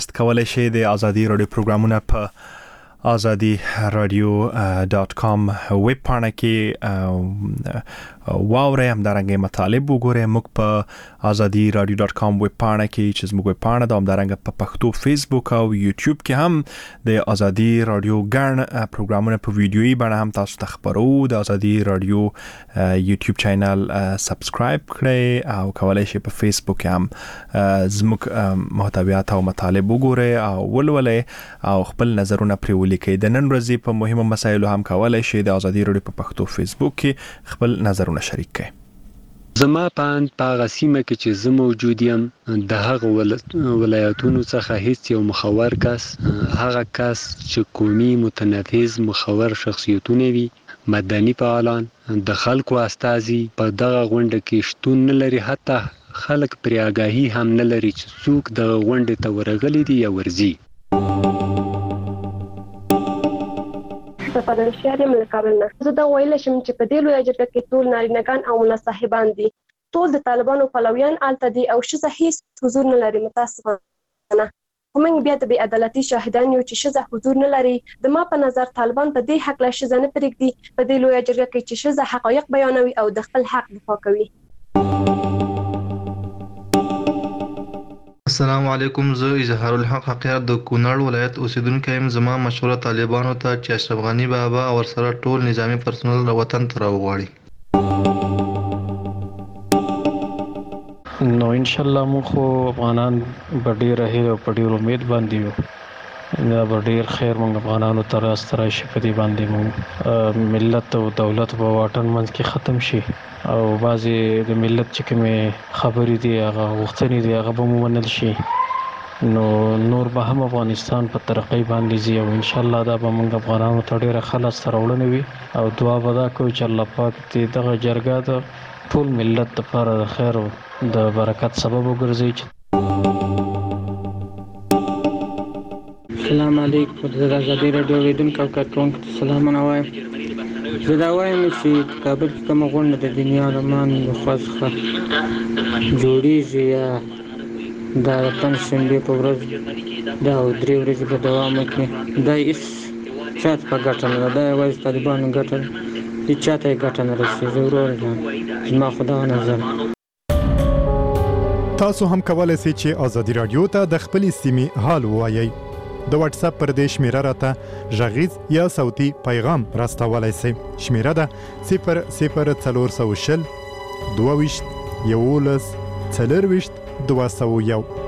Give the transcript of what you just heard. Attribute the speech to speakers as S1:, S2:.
S1: کولای شئ د ازادي رادیو پروګرامونه په azadi.radio.com ویب پاڼه کې واورئ، همدارنګه مطالب وګورئ. موږ په azadi.radio.com ویب پاڼه کې چې زموږ ویب پاڼه د همدارنګه په پښتو فیسبوک او یوټیوب کې هم د ازادي رادیو ګڼ پروګرامونه په ویډیويي بڼه هم تاسو ته خبرو. د ازادي رادیو یوټیوب چینل سبسکرایب کړئ او کولای شئ په فیسبوک کې هم زموږ محتویات او مطالب وګورئ او ولولئ او خپل نظرونه پرې ولیکئ. د نن ورځې په مهمو مسایلو هم کولای شئ د ازادي رادیو په پښتو فیسبوک کې خپل نظرونه شریک کړئ.
S2: زما په هغه سیمه کې چې زه موجود یم د هغه ولایتونو څخه هیڅ یو مخور کس، هغه کس چې قومي متنفذ مخور شخصیتونه وي، مدني فعالان، د خلکو استازي په دغه غونډه کې شتون نه لري. حتی خلک پرې آګاهي هم نه لري چې څوک دغه غونډې ته ورغلي دي یا ورځي.
S3: صفدر شهر من کابل نه زه دا ویل شم چې په دې لوی جرګه کې ټول نارینه‌ګان او ملا صاحبان دي، ټول د طالبانو پلویان الته دي او ښځه هیڅ حضور نه لري. متاسفانه موږ بیا د بې عدالتي شاهدان یو چې ښځه حضور نه لري. د ما په نظر طالبان په دې حق لا ښځه نه پرېږدي په دې لوی جرګه کې چې ښځه حقایق بیانوي او د خپل حق دفاع کوي.
S4: السلام علیکم، زه اظهار الحق حقیقت د کونړ ولایت اوسیدونکی یم. زما مشوره طالبانو ته چې اشرف غنی بابا او ورسره ټول نظامی پرسونل وطن ته راوغواړي.
S5: نو ان شاء الله موږ خو افغانان په ډېره هیله او په ډېر امید باندې یو دا به ډېر خیر موږ افغانانو ته راسته راشي. په دې باندې موږ ملت او دولت په واټن منځ کې ختم شي او بعضې د ملت چې کومې خبرې دي هغه غوښتنې دي هغه به ومنل شي. نو نور به هم افغانستان په ترقۍ باندې ځي او ان شاء الله دا به موږ افغانانو ته ډېره ښه لاسته راوړنه وي او دعا به دا کوو چې الله پاک دې دغه جرګه د ټول ملت لپاره د خیر او د برکت سبب وګرځي.
S6: السلام علیکم، د ازادي رادیو لیدونکو او کارکونکو ته سلامونه وایم. زه دا وایم چې کابل کې کومه غونډه د دنیا عالمان لخوا څخه جوړیږي یا دا د پنجشنبې په ورځ دا 3 ورځې به دوام وکړي، دا هېڅ چا ته په ګټه نه ده، دا یوازې طالبانو ګټه ده، هېڅ چا ته یې ګټه نه رسېږي. ورور جان زما خو دغه نظر.
S7: تاسو هم کولای شئ چې ازادي رادیو ته د خپلې سیمې حال ووایئ. د واتس اپ پر دې شمیره راته غږیز یا صوتي پیغام راستولای شئ. شمیره ده 00420 22 11 24 201.